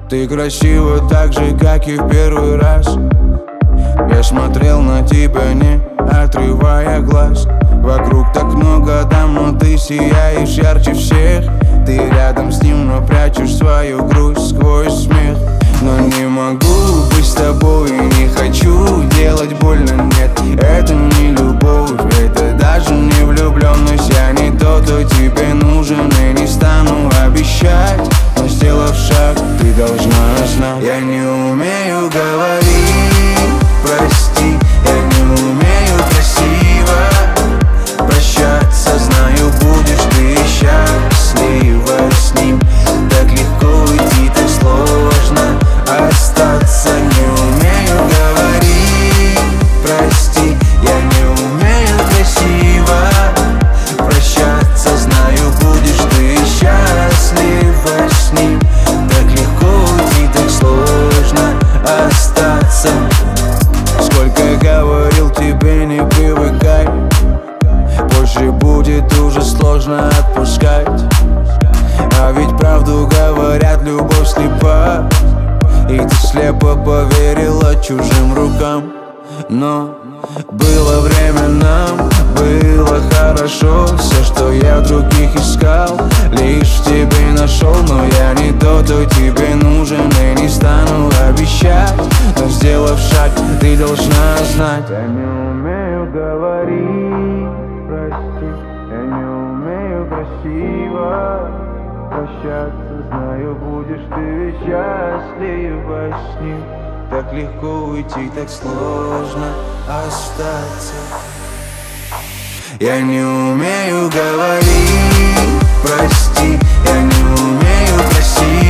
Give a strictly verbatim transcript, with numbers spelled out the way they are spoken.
Ты красива так же, как и в первый раз. Я смотрел на тебя, не отрывая глаз. Вокруг так много дам, но ты сияешь ярче всех. Ты рядом с ним, но прячешь свою грусть сквозь смех. Но не могу быть с тобой, не хочу делать больно, нет. Это не любовь, это даже не влюбленность. Я не тот, кто тебе нужен, и не стану обещать, но сделав шаг, ты должна знать. Я не умею говорить, прости, я не умею красиво прощаться. Знаю, будешь ты счастлива с ним. Так легко уйти, так сложно остаться. Не умею говорить, прости, я не умею красиво прощаться. Знаю, будешь ты счастлива с ним. Так легко уйти, так сложно остаться. Сколько говорил тебе, не привыкай, позже будет уже сложно отпускать. А ведь правду говорят, любовь слепа, и ты слепо поверила чужим рукам. Но было время нам, было хорошо. Все, что я в других искал, лишь в тебе нашел. Но я не тот, кто тебе нужен, и не стану обещать, но сделав шаг, ты должна знать. Я не умею говорить, прости, я не умею красиво прощаться. Знаю, будешь ты счастлива с ним. Так легко уйти, так сложно остаться. Я не умею говорить, прости, я не умею красиво